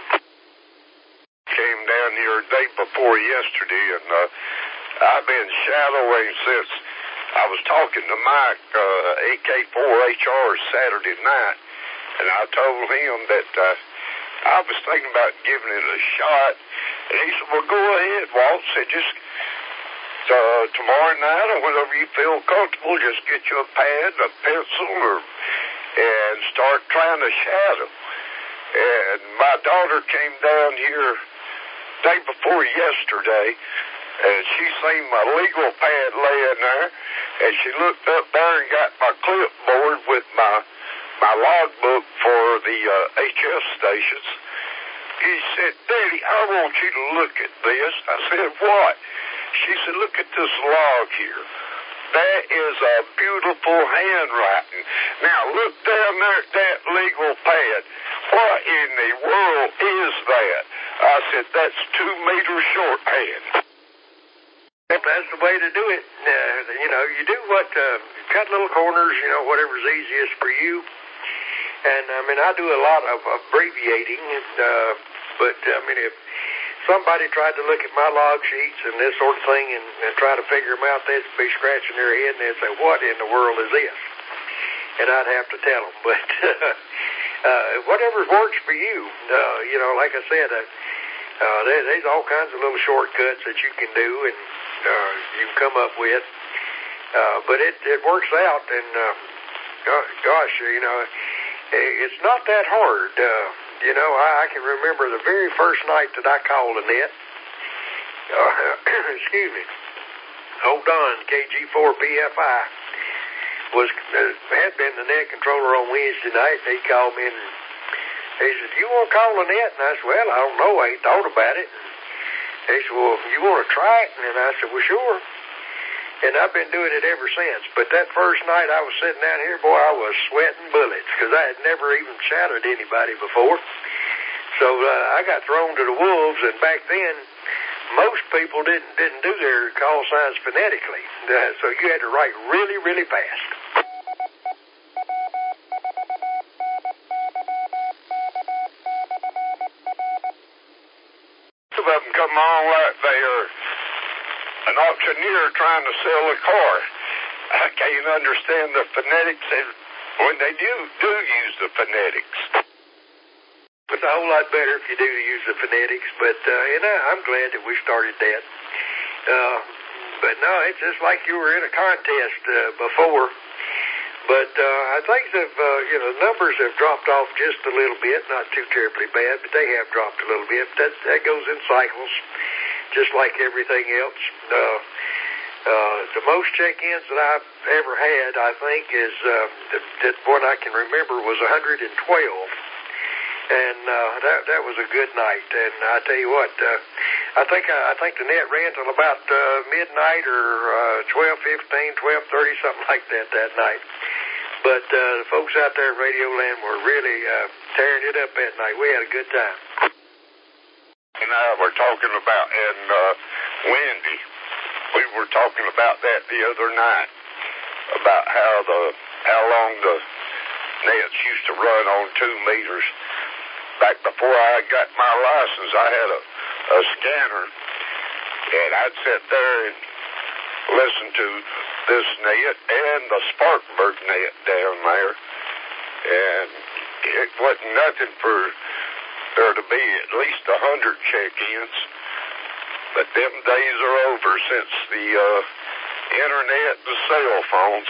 Speaker 2: Came down here day before yesterday, and uh, I've been shadowing since I was talking to Mike, uh, A K four H R Saturday night, and I told him that uh, I was thinking about giving it a shot, and he said, well, go ahead, Walt. Said, just uh, tomorrow night or whenever you feel comfortable, just get you a pad, a pencil, or and start trying to shadow. And my daughter came down here day before yesterday, and she seen my legal pad laying there, and she looked up there and got my clipboard with my my logbook for the uh, H S stations. He said, Daddy, I want you to look at this. I said, what? She said, look at this log here. That is a beautiful handwriting. Now, look down there at that legal pad. What in the world is that? I said, that's two meter shorthand.
Speaker 1: That's the way to do it. Uh, you know, you do what, uh, cut little corners, you know, whatever's easiest for you. And, I mean, I do a lot of abbreviating, and, uh, but, I mean, if somebody tried to look at my log sheets and this sort of thing and, and try to figure them out, they'd be scratching their head and they'd say, what in the world is this? And I'd have to tell them. But uh, whatever works for you, uh, you know, like I said, uh, uh, there, there's all kinds of little shortcuts that you can do and uh, you can come up with. Uh, but it, it works out, and uh, gosh, you know, it's not that hard. Uh, You know, I, I can remember the very first night that I called Annette. Uh, excuse me. Old Don, K G four P F I, was uh, had been the net controller on Wednesday night, and he called me and he said, you want to call Annette? And I said, well, I don't know. I ain't thought about it. And he said, well, you want to try it? And I said, well, sure. And I've been doing it ever since. But that first night I was sitting down here, boy, I was sweating bullets because I had never even shadowed anybody before. So uh, I got thrown to the wolves, and back then most people didn't didn't do their call signs phonetically. Uh, so you had to write really, really fast.
Speaker 2: Some of them come on like they are an auctioneer trying to sell a car. I can't understand the phonetics when they do, do use the phonetics.
Speaker 1: It's a whole lot better if you do use the phonetics, but uh, and I, I'm glad that we started that. Uh, but no, it's just like you were in a contest uh, before. But uh, I think that uh, you know, numbers have dropped off just a little bit, not too terribly bad, but they have dropped a little bit. That that goes in cycles, just like everything else. Uh, uh, the most check-ins that I've ever had, I think, is uh, that, that one I can remember was one hundred twelve. And uh, that that was a good night. And I tell you what, uh, I think I, I think the net ran till about uh, midnight or uh, twelve fifteen, twelve thirty, something like that that night. But uh, the folks out there at Radio Land were really uh, tearing it up that night. We had a good time.
Speaker 2: And I were talking about, and uh, Wendy, we were talking about that the other night, about how the how long the nets used to run on two meters. Back before I got my license, I had a, a scanner, and I'd sit there and listen to this net and the Spartanburg net down there, and it wasn't nothing for there to be at least a hundred check-ins. But them days are over since the uh, internet and cell phones.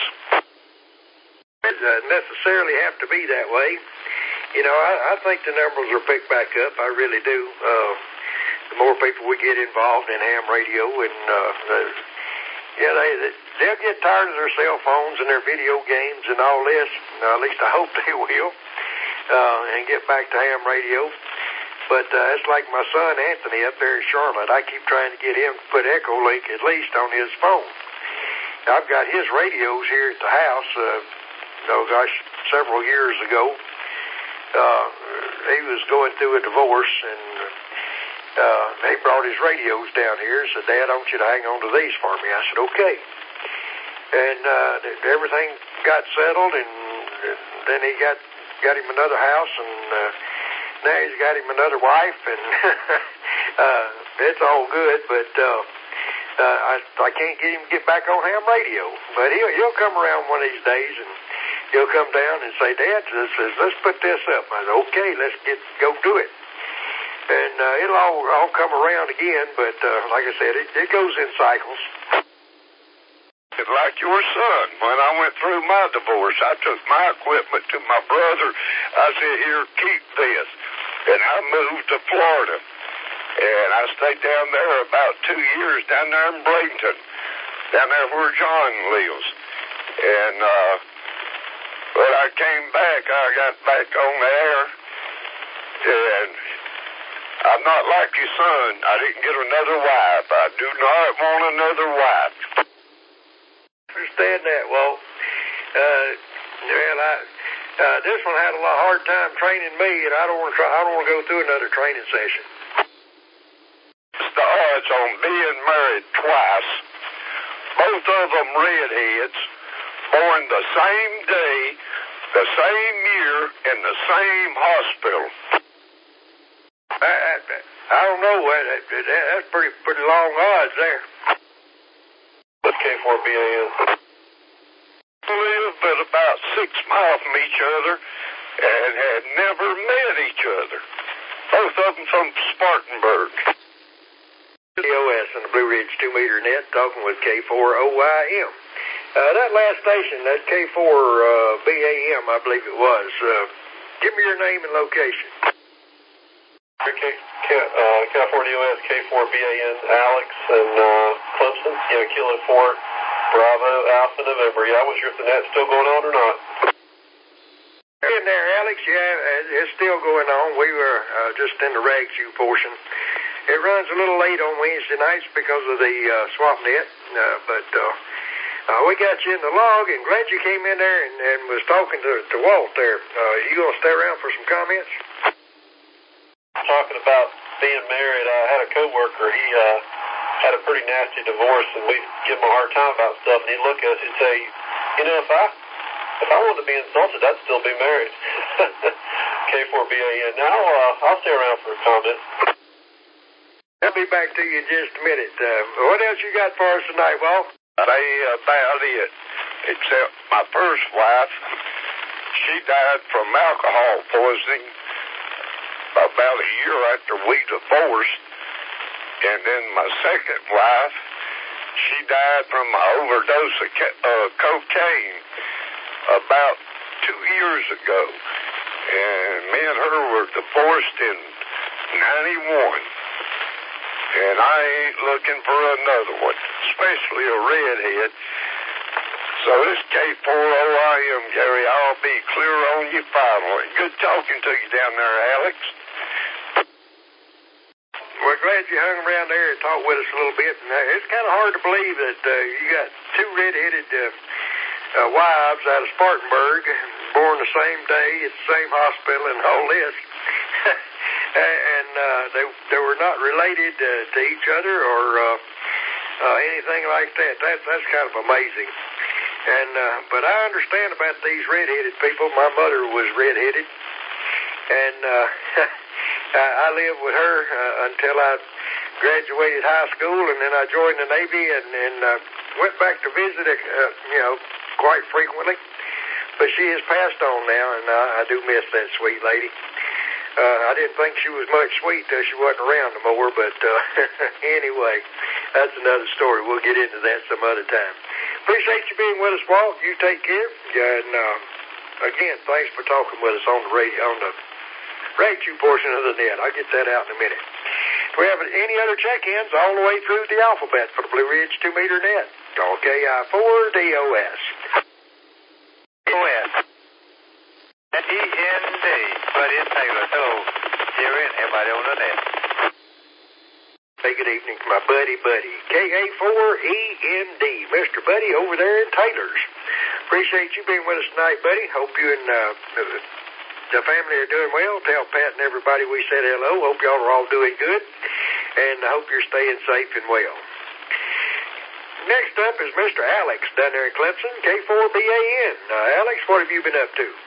Speaker 1: It doesn't necessarily have to be that way. You know, I, I think the numbers will pick back up. I really do. Uh, the more people we get involved in ham radio, and uh, the, yeah, they, they'll get tired of their cell phones and their video games and all this. Uh, at least I hope they will, uh, and get back to ham radio. But uh, it's like my son Anthony up there in Charlotte. I keep trying to get him to put Echolink at least on his phone. I've got his radios here at the house. Uh, oh gosh, several years ago, uh, he was going through a divorce, and uh, they brought his radios down here and said, Dad, I want you to hang on to these for me. I said, okay. And uh, everything got settled, and then he got got him another house, and uh, now he's got him another wife, and uh, it's all good. But uh, uh, I I can't get him to get back on ham radio. But he'll he'll come around one of these days, and he'll come down and say, Dad, let's, let's put this up. I said, okay, let's get go do it. And uh, it'll all, all come around again, but uh, like I said, it, it goes in cycles.
Speaker 2: It's like your son. When I went through my divorce, I took my equipment to my brother. I said, here, keep this. And I moved to Florida. And I stayed down there about two years, down there in Bradenton, down there where John lives. And uh, when I came back, I got back on the air, and I'm not like your son. I didn't get another wife. I do not want another wife.
Speaker 1: Understand that, Walt. Uh, well, I, uh, this one had a lot hard time training me, and I don't want to try. I don't want to go through another training session.
Speaker 2: It's the odds on being married twice. Both of them redheads, born the same day, the same year, in the same hospital. I, I, I don't know. That, that, that's pretty pretty long odds there.
Speaker 4: What's K four B A N?
Speaker 2: Lived at about six miles from each other and had never met each other. Both of them from Spartanburg.
Speaker 1: D O S on the Blue Ridge two meter net, talking with K four O I M. Uh, that last station, that K four B A M, I believe it was. Uh, give me your name and location.
Speaker 4: K, K, uh, K four D O S, K four B A N, Alex and uh, Clemson, you know, Kilo four, Bravo, Alpha, November. Yeah, I was sure if the net's still going on or not.
Speaker 1: In there, Alex, yeah, it's still going on. We were uh, just in the rag shoe portion. It runs a little late on Wednesday nights because of the uh, swap net, uh, but uh, uh, we got you in the log, and glad you came in there and, and was talking to, to Walt there. Uh, you going to stay around for some comments?
Speaker 4: Talking about being married, I had a coworker. He uh, had a pretty nasty divorce, and we'd give him a hard time about stuff. And he'd look at us and say, "You know, if I if I wanted to be insulted, I'd still be married." K four B A N. Now uh, I'll stay around for a comment.
Speaker 1: I'll be back to you in just a minute. Uh, what else you got for us tonight, Walt?
Speaker 2: Say about it. Except my first wife, she died from alcohol poisoning about a year after we divorced. And then my second wife, she died from an overdose of ca- uh, cocaine about two years ago. And me and her were divorced in ninety-one. And I ain't looking for another one, especially a redhead. So this K four O I M, Gary, I'll be clear on you finally. Good talking to you down there, Alex.
Speaker 1: We're glad you hung around there and talked with us a little bit. And uh, it's kind of hard to believe that uh, you got two redheaded uh, uh, wives out of Spartanburg, born the same day at the same hospital and all this. And uh, they they were not related uh, to each other or uh, uh, anything like that. That that's kind of amazing. And uh, but I understand about these redheaded people. My mother was redheaded, and uh, I lived with her uh, until I graduated high school, and then I joined the Navy and, and uh, went back to visit, uh, you know, quite frequently. But she has passed on now, and uh, I do miss that sweet lady. Uh, I didn't think she was much sweet till she wasn't around no more, but uh, anyway, that's another story. We'll get into that some other time. Appreciate you being with us, Walt. You take care. And uh, again, thanks for talking with us on the radio, on the rag two portion of the net. I'll get that out in a minute. Do we have any other check-ins all the way through the alphabet for the Blue Ridge two meter net? Call K I four D O S.
Speaker 22: D O S. E N D, Buddy and Taylor. Hello, Jerry and everybody on the net.
Speaker 1: Hey, good evening to my buddy, Buddy. K A four E N D, Mister Buddy over there in Taylor's. Appreciate you being with us tonight, Buddy. Hope you and uh, the family are doing well. Tell Pat and everybody we said hello. Hope y'all are all doing good. And I hope you're staying safe and well. Next up is Mister Alex down there in Clemson, K four B A N. Uh, Alex, what have you been up to?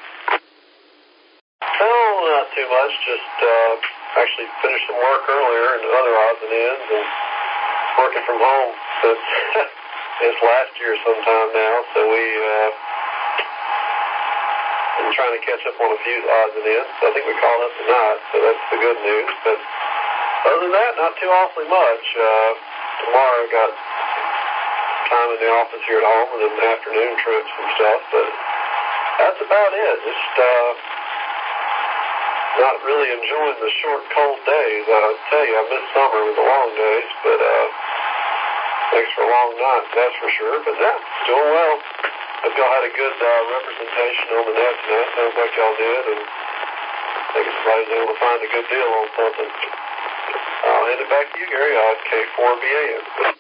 Speaker 4: Oh, not too much. Just uh, actually finished some work earlier and other odds and ends, and working from home since it's last year sometime now. So we uh, been trying to catch up on a few odds and ends. I think we called up tonight, so that's the good news. But other than that, not too awfully much. Uh, tomorrow I got time in the office here at home, and then afternoon trips and stuff. But that's about it. Just uh, not really enjoying the short, cold days. I'll tell you, I miss summer with the long days, but uh, makes for long nights, that's for sure. But yeah, doing well. Hope y'all had a good uh, representation on the net tonight. Sounds like y'all did, and I think somebody's able to find a good deal on something. I'll hand it back to you, Gary. Uh, K four B A N.